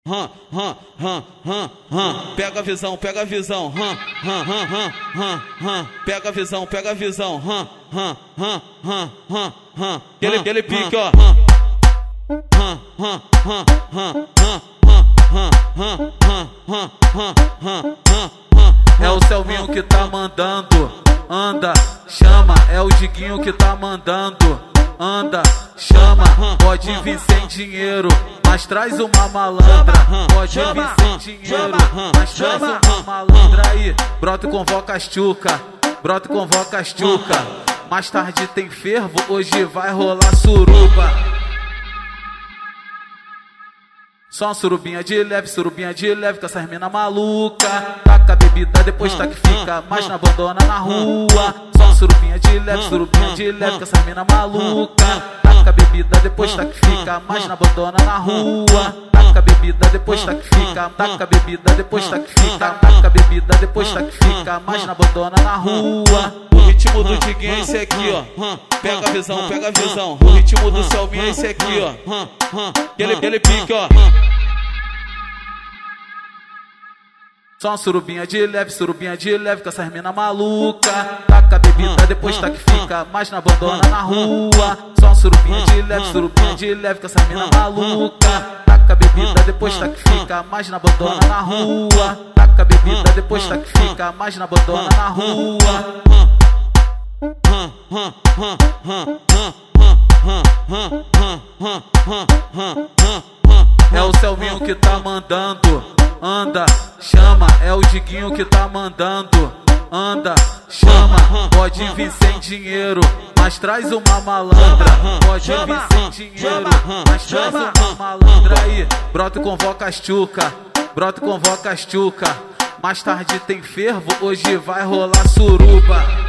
Pega a visão, pega a visão, pega a visão, pega a visão, aquele pique, ó. É o Selminho que tá mandando, anda, chama. É o Diguinho que tá mandando, anda, chama. Pode vir sem dinheiro, mas traz uma malandra. Pode vir sem dinheiro, mas traz uma malandra. Aí, brota e convoca as tchuca, brota e convoca as tchuca. Mais tarde tem fervo, hoje vai rolar suruba. Só uma surubinha de leve, com essas mina maluca. Taca a bebida, depois tá que fica, mas não abandona na rua. Só uma surubinha de leve, com essas mina maluca. Taca a bebida, depois tá que fica, mas não abandona na rua. Taca a bebida, depois tá que fica, taca a bebida, depois tá que fica, taca a bebida, depois tá que fica, mas não abandona na rua. O ritmo do Diguinho é esse aqui, ó. Pega a visão, pega a visão. O ritmo do Selminho é esse aqui, ó. Aquele pique, ó. Só uma surubinha de leve, com essas mina maluca. Taca a bebida, depois tá que fica, mas não abandona na rua. Só uma surubinha de leve, com essas mina maluca. Taca a bebida, depois tá que fica, mas não abandona na rua. Taca a bebida, depois tá que fica, mas não abandona na rua. É o Selminho que tá mandando, anda, chama. É o Diguinho que tá mandando, anda, chama. Pode vir sem dinheiro, mas traz uma malandra. Pode vir sem dinheiro, mas traz uma malandra. Aí, brota e convoca as tchuca, brota e convoca as tchuca. Mais tarde tem fervo, hoje vai rolar suruba.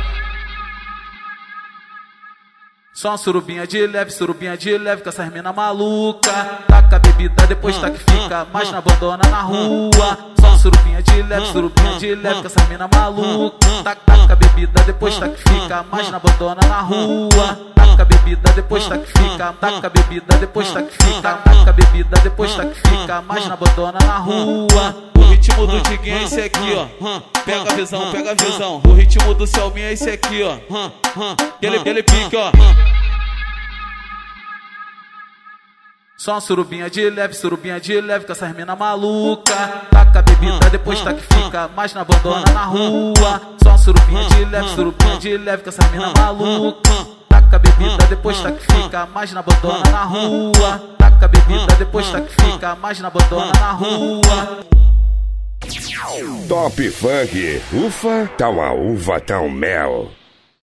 Só uma surubinha de leve, com essas mina maluca. Taca a bebida, depois tá que fica, mas não abandona na rua. Só uma surubinha de leve, com essas mina maluca. Taca a bebida, depois tá que fica, mas não abandona na rua. Taca a bebida, depois tá que fica, taca a bebida, depois tá que fica, taca a bebida, depois tá que fica, mas não abandona na rua. O ritmo do Diguinho é esse aqui, ó. Pega a visão, pega a visão. O ritmo do Selminho é esse aqui, ó. Aquele pique, ó. Só uma surubinha de leve, com essas mina maluca. Taca a bebida, depois tá que fica, mas não abandona na rua. Só uma surubinha de leve, com essas mina maluca. Taca a bebida, depois tá que fica, mas não abandona na rua. Taca a bebida, depois tá que fica, mas não abandona na rua. Top Funk, ufa, tá uma uva, tá um mel.